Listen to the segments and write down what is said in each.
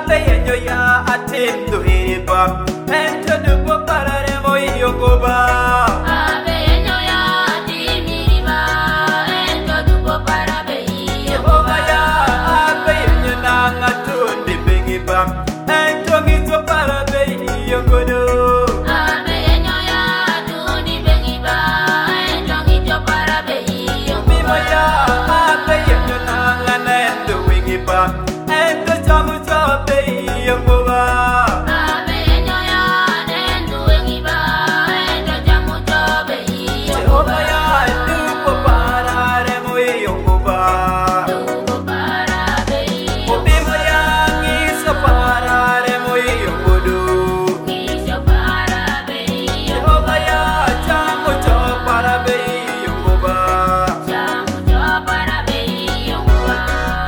Ape yo ya atim tu hiripa ento dupo parare mo yogoba. Ape yo ya atim hiripa ento dupo parabe yogoba. Ya ape yo na ngatundi bengiba ento ngito parabe yogodo. Ape yo ya atundi bengiba ento ngito parabe yogoba. Ya ape yo na nganendo wingiba ento jamu jabe yogoba. Ape yo ya nendo wengiba ento jamu jabe yogoba. Ya dupo parare mo yogoba. Dupo parabe Obima ya ngisa parare mo yogodo. ngito parabe Yogoba ya jamu jo parabe yogoba. jamu jo parabe yogoba.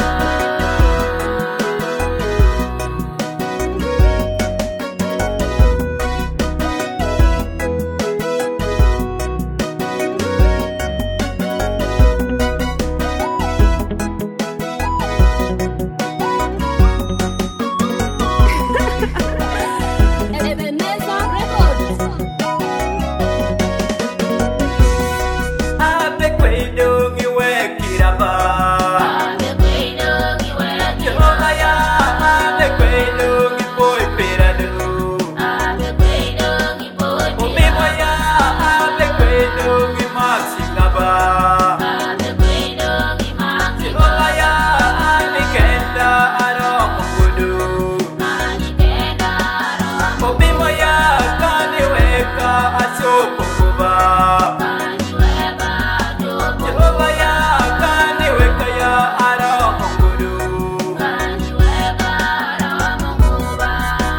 Ape kwedo ngiwe kiraba. Ape kwedo ngiwela Yogoba ya ape kwedo ngiboy perado. Ape kwedo ngiboy Obima ya ape kwedo ngimaxingaba. Ape kwedo ngimaki Yogoba ya ane kenda aro mungudu. mani kenda ro Obima ya kane weka asopo kuba. mani weba jobo Yogoba ya kane weka ya aro mungudu. mani weba ro munguba.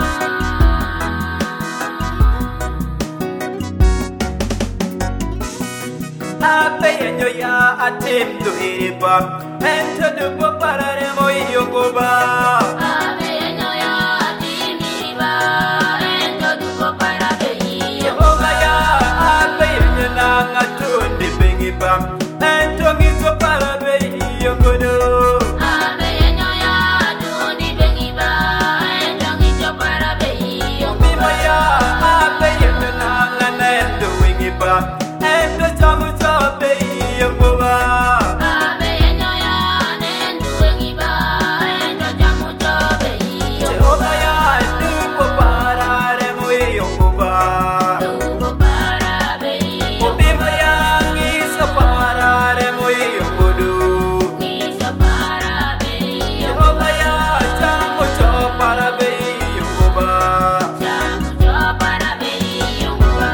Ape yenyo ya atim tu hiripa ento dupo parare mo yogoba. Ape yo ya timiriba ento dupo parabe Yogoba ya ape yenyo na ngatundi bengiba ento ngito parabe yogodo. Ape yo ya atundi bengiba ento ngito parabe Obima ya ape yenyo na nganendo wingiba ento jamu jabe yogoba. Ape yo ya nendo wengiba ento jamu jobe Yogoba ya dupo parare mo yogoba. dupo parabe Obima ya ngisa parare mo yogodo. ngito parabe Yogoba ya jamu jo parabe yogoba. jamu jo parabe yogoba.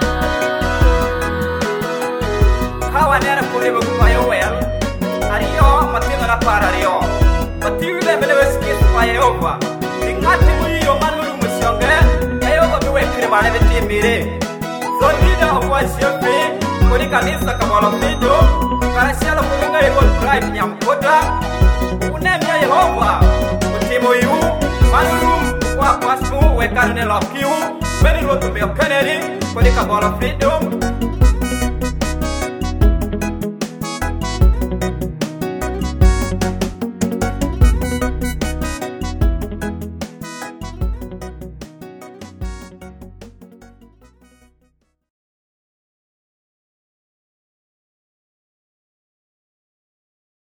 Kawanera kuri bagu payo wel. Ariyo matinga na parario. Matiwi le bele weski payo ba. Ingati muri yo manuru musyonge. Ayo ba biwe kire bale beti mire. So leader of what you pay. Kuri kanisa kamalo fido. Karasiala kulinga yego drive nyamkoda. Unemya Yehova. Utimo yu. Manuru wa pasmu we karne lokiu. Beni rotu be Kennedy. Kuri kamalo fido.